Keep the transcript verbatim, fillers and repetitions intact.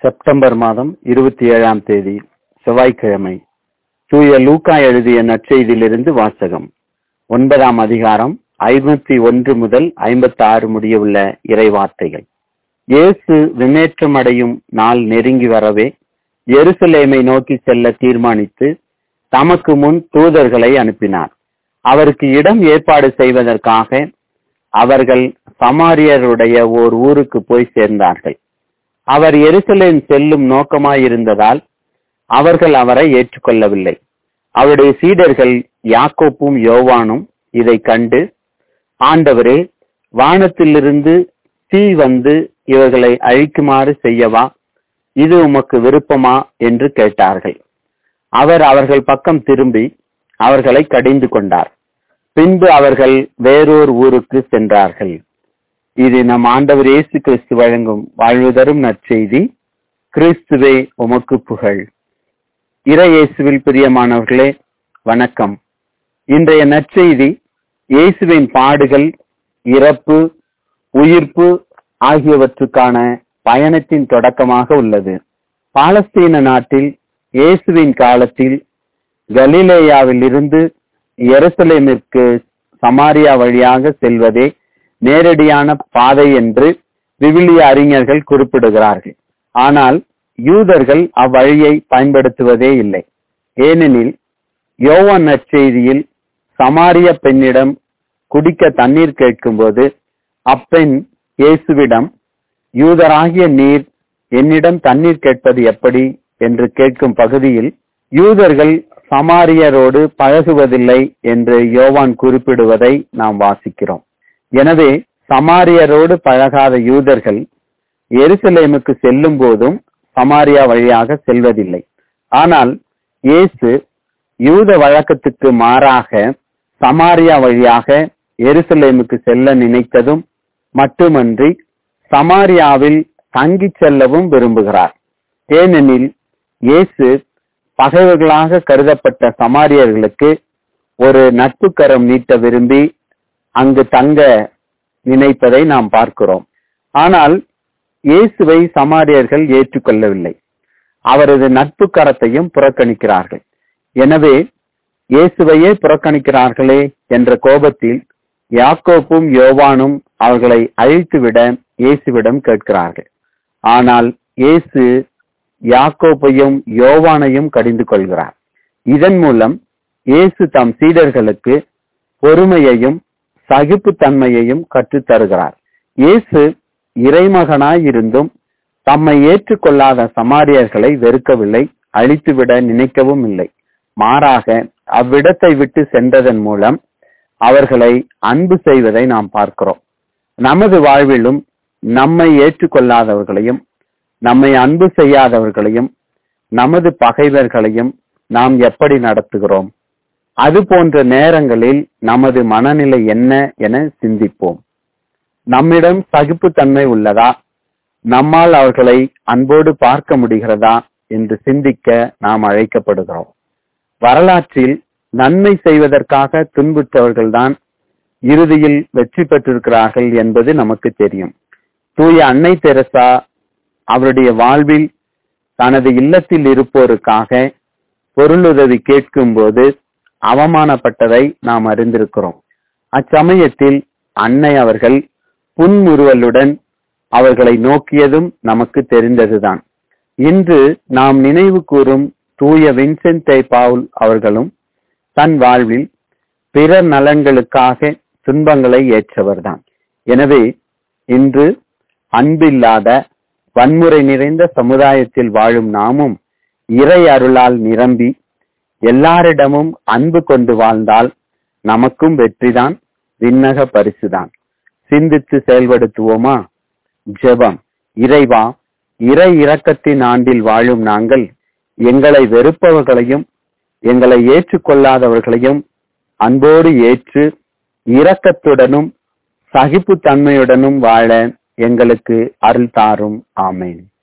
September மாதம் இருபத்தி ஏழாம் தேதி செவ்வாய்க்கிழமை. தூய லூக்கா எழுதிய நற்செய்தியிலிருந்து வாசகம். ஒன்பதாம் அதிகாரம் ஐம்பத்தி ஒன்று முதல் ஐம்பத்தி ஆறு முடிய உள்ள இறைவார்த்தைகள். இயேசு விண்ணேற்றம் அடையும் நாள் நெருங்கி வரவே எருசலேமை நோக்கி செல்ல தீர்மானித்து தமக்கு முன் தூதர்களை அனுப்பினார். அவருக்கு இடம் ஏற்பாடு செய்வதற்காக அவர்கள் சமாரியருடைய ஓர் ஊருக்கு போய் சேர்ந்தார்கள். அவர் எருசலேம் செல்லும் நோக்கமாயிருந்ததால் அவர்கள் அவரை ஏற்றுக்கொள்ளவில்லை. அவருடைய சீடர்கள் யாக்கோப்பும் யோவானும் இதை கண்டு, ஆண்டவரே, வானத்திலிருந்து தீ வந்து இவர்களை அழிக்குமாறு செய்யவா? இது உமக்கு விருப்பமா என்று கேட்டார்கள். அவர் அவர்கள் பக்கம் திரும்பி அவர்களை கடிந்து கொண்டார். பின்பு அவர்கள் வேறொரு ஊருக்கு சென்றார்கள். இது நம் ஆண்டவர் இயேசு கிறிஸ்து வழங்கும் வாழ்வு தரும் நற்செய்தி. கிறிஸ்துவே உமக்கு புகழ். இறை இயேசுவில் பிரியமானவர்களே, வணக்கம். இன்றைய நற்செய்தி இயேசுவின் பாடுகள், இறப்பு, உயிர்ப்பு ஆகியவற்றுக்கான பயணத்தின் தொடக்கமாக உள்ளது. பாலஸ்தீன நாட்டில் இயேசுவின் காலத்தில் கலிலேயாவில் இருந்து எருசலேமிற்கு சமாரியா வழியாக செல்வதே நேரடியான பாதை என்று விவிலிய அறிஞர்கள் குறிப்பிடுகிறார்கள். ஆனால் யூதர்கள் அவ்வழியை பயன்படுத்துவதே இல்லை. ஏனெனில் யோவான் நற்செய்தியில் சமாரிய பெண்ணிடம் குடிக்க தண்ணீர் கேட்கும்போது அப்பெண் இயேசுவிடம், யூதராகிய நீர் என்னிடம் தண்ணீர் கேட்பது எப்படி என்று கேட்கும் பகுதியில் யூதர்கள் சமாரியரோடு பழகுவதில்லை என்று யோவான் குறிப்பிடுவதை நாம் வாசிக்கிறோம். எனவே சமாரியரோடு பழகாத யூதர்கள் எருசலேமுக்கு செல்லும் போதும் சமாரியா வழியாக செல்வதில்லை. ஆனால் இயேசு யூத வழக்கத்துக்கு மாறாக சமாரியா வழியாக எருசலேமுக்கு செல்ல நினைத்ததும் மட்டுமன்றி சமாரியாவில் தங்கி செல்லவும் விரும்புகிறார். ஏனெனில் இயேசு பகைவர்களாக கருதப்பட்ட சமாரியர்களுக்கு ஒரு நட்பு கரம் நீட்ட விரும்பி அங்கு தங்க நினைப்பதை நாம் பார்க்கிறோம். ஆனால் இயேசுவை சமாரியர்கள் ஏற்றுக்கொள்ளவில்லை. அவரது நட்பு கரத்தையும் புறக்கணிக்கிறார்கள். எனவே இயேசுவையே புறக்கணிக்கிறார்களே என்ற கோபத்தில் யாக்கோப்பும் யோவானும் அவர்களை அழித்துவிட இயேசுவிடம் கேட்கிறார்கள். ஆனால் இயேசு யாக்கோப்பையும் யோவானையும் கடிந்து கொள்கிறார். இதன் மூலம் இயேசு தம் சீடர்களுக்கு பொறுமையையும் சகிப்புத்தன்மையையும் கற்றுத் தருகிறார். இயேசு இறைமகனாய் இருந்தும் தம்மை ஏற்றுக்கொள்ளாத சமாரியர்களை வெறுக்கவில்லை, அழித்துவிட நினைக்கவும் இல்லை. மாறாக அவ்விடத்தை விட்டு சென்றதன் மூலம் அவர்களை அன்பு செய்வதை நாம் பார்க்கிறோம். நமது வாழ்விலும் நம்மை ஏற்றுக்கொள்ளாதவர்களையும் நம்மை அன்பு செய்யாதவர்களையும் நமது பகைவர்களையும் நாம் எப்படி நடத்துகிறோம்? அது போன்ற நேரங்களில் நமது மனநிலை என்ன என சிந்திப்போம். நம்மிடம் சகிப்புத்தன்மை உள்ளதா? நம்மால் அவர்களை அன்போடு பார்க்க முடிகிறதா என்று சிந்திக்க நாம் அழைக்கப்படுகிறோம். வரலாற்றில் நன்மை செய்வதற்காக துன்புற்றவர்கள்தான் இறுதியில் வெற்றி பெற்றிருக்கிறார்கள் என்பது நமக்கு தெரியும். தூய அன்னை தெரசா அவருடைய வாழ்வில் தனது இல்லத்தில் இருப்போருக்காக பொருளுதவி கேட்கும் போது அவமானப்பட்டதை நாம் அறிந்திருக்கிறோம். அச்சமயத்தில் அன்னை அவர்கள் புன்முறுவலுடன் அவர்களை நோக்கியதும் நமக்கு தெரிந்ததுதான். இன்று நாம் நினைவு கூறும் தூய வின்சென்ட் பவுல் அவர்களும் தன் வாழ்வில் பிறர் நலன்களுக்காக துன்பங்களை ஏற்றவர்தான். எனவே இன்று அன்பில்லாத வன்முறை நிறைந்த சமுதாயத்தில் வாழும் நாமும் இறை அருளால் நிரம்பி எல்லாரிடமும் அன்பு கொண்டு வாழ்ந்தால் நமக்கும் வெற்றிதான், விண்ணக பரிசுதான். சிந்தித்து செயல்படுத்துவோமா? ஜெபம். இறைவா, இறை இரக்கத்தின் ஆண்டில் வாழும் நாங்கள் எங்களை வெறுப்பவர்களையும் எங்களை ஏற்றுக்கொள்ளாதவர்களையும் அன்போடு ஏற்று இரக்கத்துடனும் சகிப்புத்தன்மையுடனும் வாழ எங்களுக்கு அருள் தாரும். ஆமென்.